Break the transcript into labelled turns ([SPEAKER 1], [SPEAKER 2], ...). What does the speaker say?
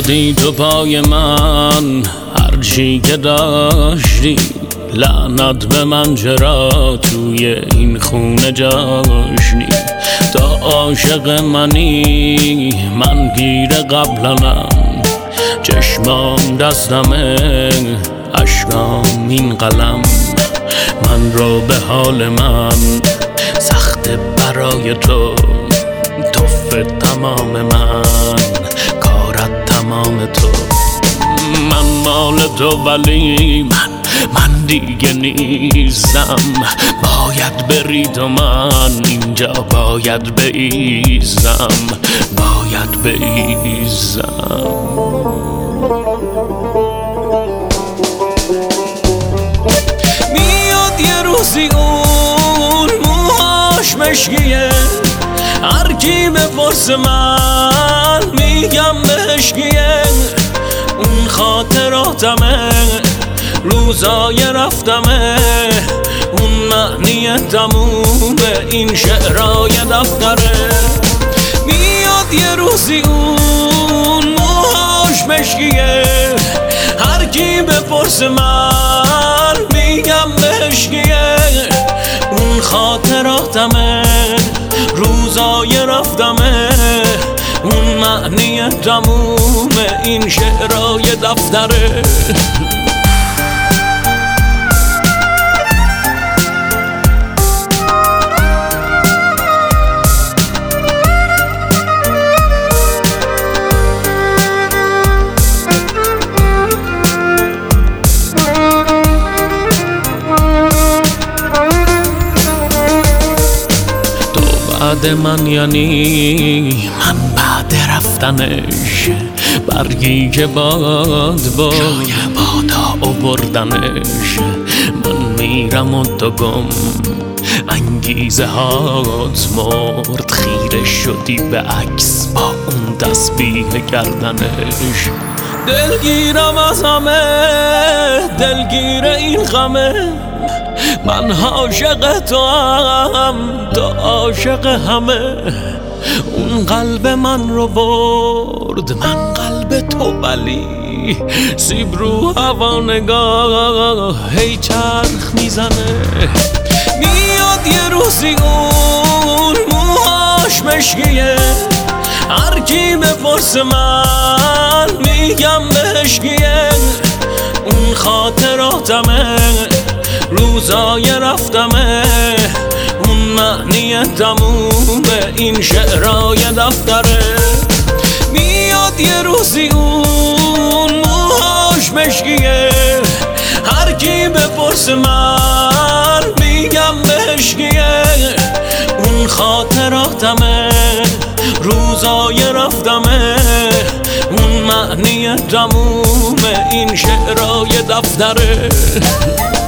[SPEAKER 1] ریختی تو پای من هرچی که داشتی، لعنت به من چرا توی این خونه جاشتی. تا عاشق منی من گیر قبلنم، چشمام دستمه اشکام این قلم. من رو به حال من سخت برای تو، توف تمام من کارت تمام تو. من مال تو ولی من دیگه نیستم، باید بری تو، من اینجا باید بایستم، باید بایستم. میاد یه روزی اون موهاش مشکیه، هر کی بپرسه من میگم بهش کیه. اون خاطراتمه، روزای رفتمه، اون معنی تمومه این شعرهای دفتره. میاد یه روزی اون موهاش مشکیه، هر کی بپرسه من میگم بهش کیه. اون خاطراتمه، روزای رفتمه، اون معنی تمومه این شعرهای دفتره. بعد من یعنی من بعد رفتنش، برگی که باد جای بادا آوردنش. من میرم و تو گم، انگیزه هات مرد، خیره شدی به عکس با اون تسبیح گردنش. دلگیرم از همه، دلگیر این غمه، من عاشق تو هم، تو عاشق همه. اون قلب من رو برد، من قلب تو ولی سیب رو هوا نگاه هی چرخ میزنه. میاد یه روزی اون موهاش مشکیه، هر کی بپرسه من میگم بهش کیه. اون خاطراتمه، روزای رفتمه، اون معنی تمومه این شعرهای دفتره. میاد یه روزی اون موهاش مشکیه، هر کی بپرسه من میگم بهش کیه. اون خاطراتمه، روزای رفتمه، اون معنی تمومه این شعرهای دفتره.